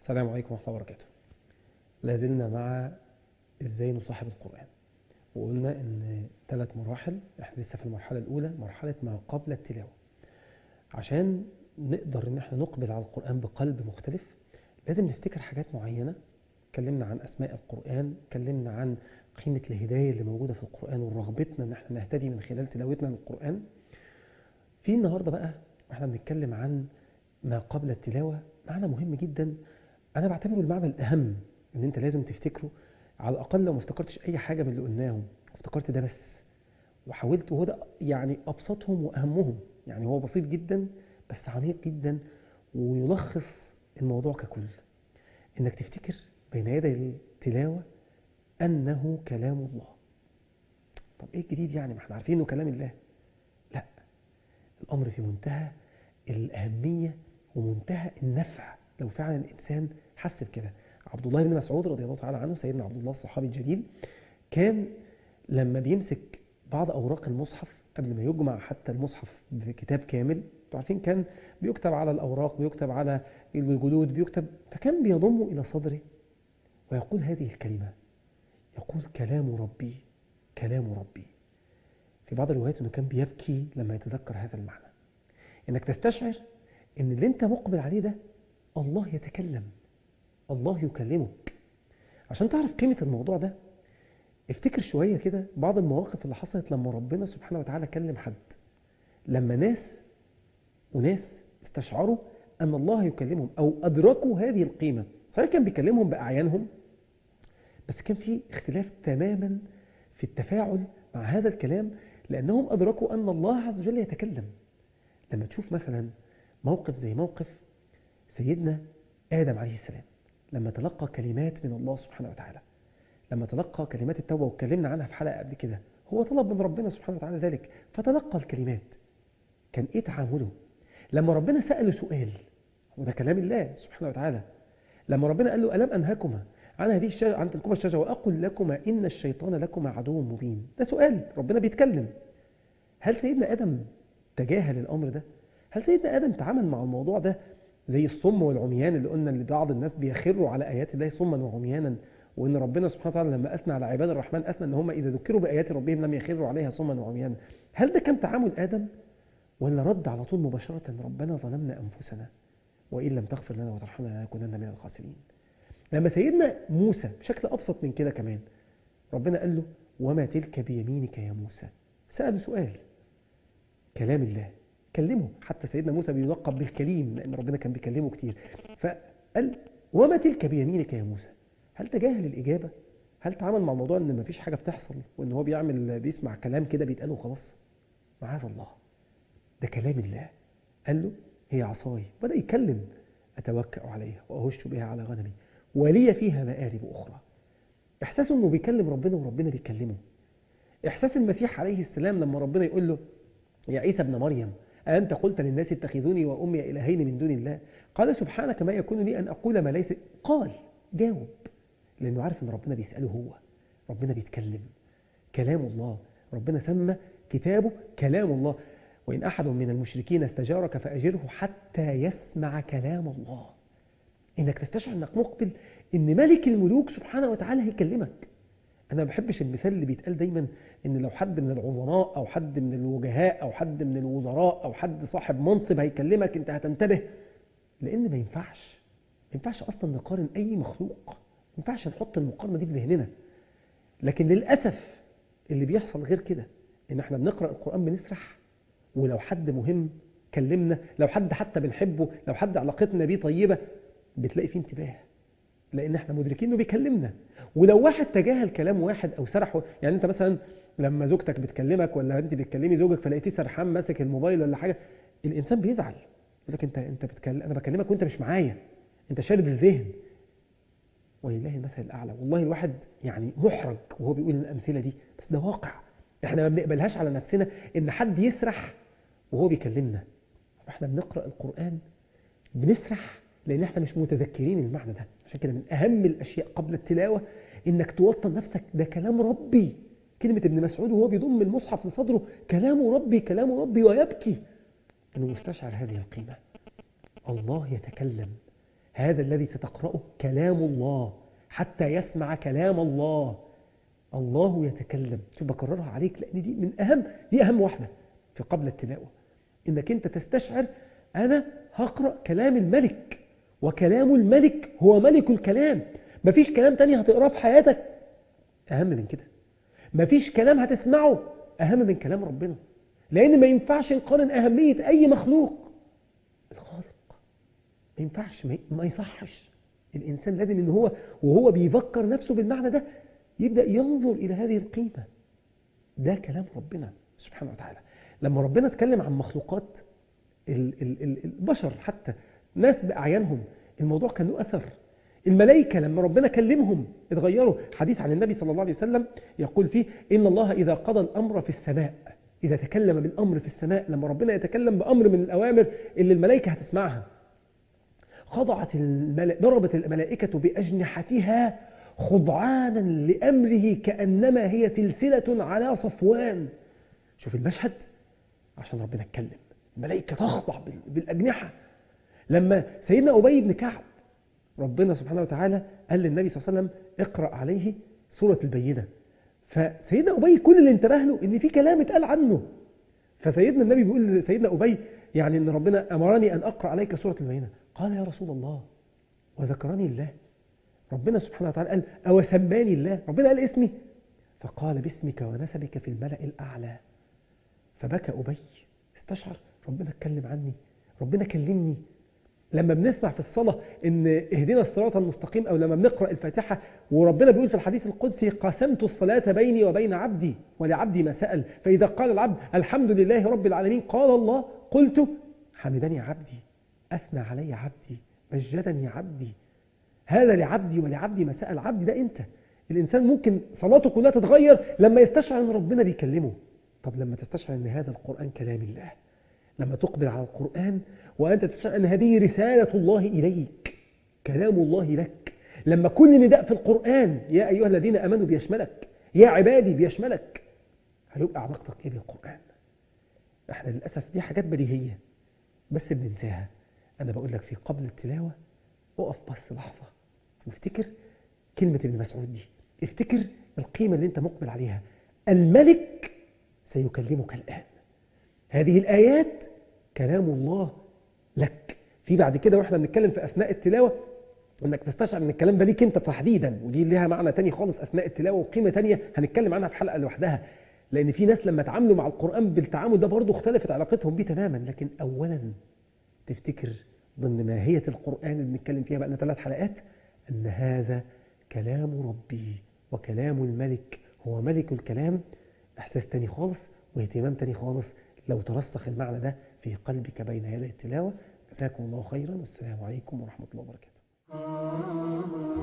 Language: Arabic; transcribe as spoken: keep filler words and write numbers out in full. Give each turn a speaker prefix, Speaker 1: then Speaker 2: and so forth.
Speaker 1: السلام عليكم ورحمة الله وبركاته. لازلنا مع ازاي نصاحب القرآن، وقلنا ان ثلاث مراحل. احنا لسه في المرحلة الأولى، مرحلة ما قبل التلاوة. عشان نقدر ان احنا نقبل على القرآن بقلب مختلف لازم نفتكر حاجات معينة. اتكلمنا عن أسماء القرآن، اتكلمنا عن قيمة الهداية اللي موجودة في القرآن ورغبتنا ان احنا نهتدي من خلال تلاوتنا للقرآن. في النهاردة بقى واحنا بنتكلم عن ما قبل التلاوة معنى مهم جدا، أنا بعتبره المعنى الأهم إن أنت لازم تفتكره. على الأقل لو ما افتكرتش أي حاجة من اللي قلناهم، افتكرت ده بس وحاولت، وهو ده يعني أبسطهم وأهمهم. يعني هو بسيط جدا بس عميق جدا ويلخص الموضوع ككل. إنك تفتكر بين يدي التلاوة أنه كلام الله. طب إيه الجديد يعني؟ ما احنا عارفين إنه كلام الله. لا، الأمر في منتهى الأهمية ومنتهى النفع لو فعلا الإنسان حس بكده. عبد الله بن مسعود رضي الله تعالى عنه، سيدنا عبد الله الصحابي الجليل، كان لما بيمسك بعض أوراق المصحف قبل ما يجمع حتى المصحف بكتاب كامل، عارفين كان بيكتب على الأوراق، بيكتب على الجلود، بيكتب، فكان بيضمه إلى صدره ويقول هذه الكلمة، يقول كلام ربي كلام ربي. في بعض الروايات أنه كان بيبكي لما يتذكر هذا المعنى. إنك تستشعر إن اللي أنت مقبل عليه ده الله يتكلم، الله يكلمك. عشان تعرف قيمة الموضوع ده افتكر شوية كده بعض المواقف اللي حصلت لما ربنا سبحانه وتعالى كلم حد. لما ناس وناس استشعروا أن الله يكلمهم أو أدركوا هذه القيمة. صحيح كان بيكلمهم بأعيانهم، بس كان في اختلاف تماما في التفاعل مع هذا الكلام، لأنهم أدركوا أن الله عز وجل يتكلم. لما تشوف مثلا موقف زي موقف سيدنا آدم عليه السلام لما تلقى كلمات من الله سبحانه وتعالى، لما تلقى كلمات التوبة واتكلمنا عنها في حلقة قبل كده، هو طلب من ربنا سبحانه وتعالى ذلك فتلقى الكلمات. كان ايه تعامله؟ لما ربنا سأله سؤال، وده كلام الله سبحانه وتعالى، لما ربنا قال له ألم أنهكما عن هذه الشجرة، عن تلكما الشجرة وأقل لكما إن الشيطان لكما عدو مبين. ده سؤال، ربنا بيتكلم. هل سيدنا آدم تجاهل الأمر ده؟ هل سيدنا آدم تعامل مع الموضوع ده زي الصم والعميان اللي قلنا ان بعض الناس بيخروا على آيات الله صما وعميانا، وان ربنا سبحانه وتعالى لما أثنى على عباد الرحمن أثنى ان هم إذا ذكروا بآيات ربهم لم يخروا عليها صما وعميانا؟ هل ده كان تعامل آدم؟ ولا رد على طول مباشرة ربنا ظلمنا أنفسنا وإن لم تغفر لنا وترحمنا لنكونن من الخاسرين؟ لما سيدنا موسى بشكل أبسط من كده كمان ربنا قال له وما تلك بيمينك يا موسى، سأله سؤال، كلام الله كلمه. حتى سيدنا موسى بيلقب بالكليم لأن ربنا كان بيكلمه كتير. فقال وما تلك بيمينك يا موسى. هل تجاهل الإجابة؟ هل تعامل مع الموضوع أن مفيش حاجة بتحصل وأن هو بيعمل بيسمع كلام كده بيتقاله وخلاص؟ معاذ الله، ده كلام الله. قال له هي عصاي، بدأ يتكلم، أتوكأ عليها وأهش بها على غنمي ولي فيها مآرب أخرى. إحساسه أنه بيكلم ربنا وربنا بيكلمه. إحساس المسيح عليه السلام لما ربنا يقول له يا عيسى ابن مريم أأنت قلت للناس اتخذوني وأمي إلهين من دون الله؟ قال سبحانك ما يكون لي أن أقول ما ليس. قال جاوب، لأنه عارف أن ربنا بيسأله هو، ربنا بيتكلم. كلام الله، ربنا سمى كتابه كلام الله. وإن أحد من المشركين استجارك فأجره حتى يسمع كلام الله. إنك تستشعر أنك مقبل إن ملك الملوك سبحانه وتعالى هيكلمك. أنا ما بحبش المثال اللي بيتقال دايما إن لو حد من العظماء أو حد من الوجهاء أو حد من الوزراء أو حد صاحب منصب هيكلمك أنت هتنتبه، لأن ما ينفعش ما ينفعش أصلا نقارن أي مخلوق، ما ينفعش نحط المقارنة دي في ذهننا. لكن للأسف اللي بيحصل غير كده، إن احنا بنقرأ القرآن بنسرح، ولو حد مهم كلمنا، لو حد حتى بنحبه، لو حد علاقتنا بيه طيبة، بتلاقي فيه انتباه لأن احنا مدركين إنه بيكلمنا. ولو واحد تجاهل كلام واحد أو سرح، يعني أنت مثلا لما زوجتك بتكلمك ولا أنت بتكلمي زوجك فلقيتيه سرحان ماسك الموبايل ولا حاجة، الإنسان بيزعل، يقول لك أنت أنت بتكلم، أنا بكلمك وأنت مش معايا، أنت شارد الذهن. ولله المثل الأعلى. والله الواحد يعني محرج وهو بيقول الأمثلة دي، بس ده واقع احنا ما بنقبلهاش على نفسنا إن حد يسرح وهو بيكلمنا. احنا بنقرأ القرآن بنسرح لأن احنا مش متذكرين المعنى ده. عشان كده من أهم الأشياء قبل التلاوة إنك توطن نفسك، ده كلام ربي. كلمة ابن مسعود وهو بيضم المصحف لصدره كلام ربي كلام ربي ويبكي إنه مستشعر هذه القيمة. الله يتكلم، هذا الذي ستقرأه كلام الله حتى يسمع كلام الله. الله يتكلم. شوف بكررها عليك لأن دي من أهم دي أهم واحدة في قبل التلاوة، إنك أنت تستشعر أنا هقرأ كلام الملك، وكلام الملك هو ملك الكلام. مفيش كلام تاني هتقرأه في حياتك أهم من كده، مفيش كلام هتسمعه أهم من كلام ربنا، لأن ما ينفعش نقارن أهمية أي مخلوق الخالق. ما ينفعش، ما يصحش. الإنسان لازم إن هو وهو بيفكر نفسه بالمعنى ده يبدأ ينظر إلى هذه القيمة. ده كلام ربنا سبحانه وتعالى. لما ربنا اتكلم عن مخلوقات البشر حتى ناس بأعيانهم، الموضوع كان له أثر. الملائكة لما ربنا كلمهم اتغيروا. حديث عن النبي صلى الله عليه وسلم يقول فيه إن الله إذا قضى الأمر في السماء، إذا تكلم بالأمر في السماء، لما ربنا يتكلم بأمر من الأوامر اللي الملائكة هتسمعها، خضعت الملائكة، ضربت الملائكة بأجنحتها خضعانا لأمره كأنما هي سلسلة على صفوان. شوف المشهد، عشان ربنا اتكلم الملائكة تخضع بالأجنحة. لما سيدنا أبي بن كعب ربنا سبحانه وتعالى قال للنبي صلى الله عليه وسلم اقرأ عليه سورة البينة، فسيدنا أبي كل اللي انتبه له إن في كلام اتقال عنه. فسيدنا النبي بيقول لسيدنا أبي يعني إن ربنا أمرني أن أقرأ عليك سورة البينة. قال يا رسول الله وذكرني الله، ربنا سبحانه وتعالى قال أو سماني الله، ربنا قال اسمي، فقال باسمك ونسبك في الملأ الأعلى. فبكى أبي، استشعر ربنا اتكلم عني، ربنا كلمني. لما بنسمع في الصلاة إن اهدنا الصراط المستقيم، أو لما بنقرأ الفاتحة وربنا بيقول في الحديث القدسي قسمت الصلاة بيني وبين عبدي ولعبدي ما سأل، فإذا قال العبد الحمد لله رب العالمين قال الله قلت حمدني عبدي، أثنى علي عبدي، مجدني عبدي، هذا لعبدي ولعبدي ما سأل. عبدي ده أنت. الإنسان ممكن صلاته كلها تتغير لما يستشعر أن ربنا بيكلمه. طب لما تستشعر أن هذا القرآن كلام الله، لما تقبل على القرآن وأنت تستشعر أن هذه رسالة الله إليك، كلام الله لك، لما كل نداء في القرآن يا أيها الذين أمنوا بيشملك، يا عبادي بيشملك، هيبقى علاقتك إيه بالقرآن؟ احنا للأسف دي حاجات بديهية بس بننساها. أنا بقول لك في قبل التلاوة اقف بس لحظة وافتكر كلمة ابن مسعود دي، افتكر القيمة اللي انت مقبل عليها. الملك سيكلمك الآن، هذه الآيات كلام الله لك. في بعد كده واحنا بنتكلم في أثناء التلاوة انك تستشعر ان الكلام ده ليك انت تحديدا، ودي لها معنى تاني خالص أثناء التلاوة وقيمة تانية هنتكلم عنها في حلقة لوحدها، لأن في ناس لما تعاملوا مع القرآن بالتعامل ده برضو اختلفت علاقتهم بيه تماما. لكن أولا تفتكر ضمن ماهية القرآن اللي بنتكلم فيها بقى لنا ثلاث حلقات أن هذا كلام ربي وكلام الملك، هو ملك الكلام. إحساس تاني خالص واهتمام تاني خالص لو ترسخ المعنى ده في قلبك بين يدي التلاوة. جزاكم الله خيرا، والسلام عليكم ورحمة الله وبركاته.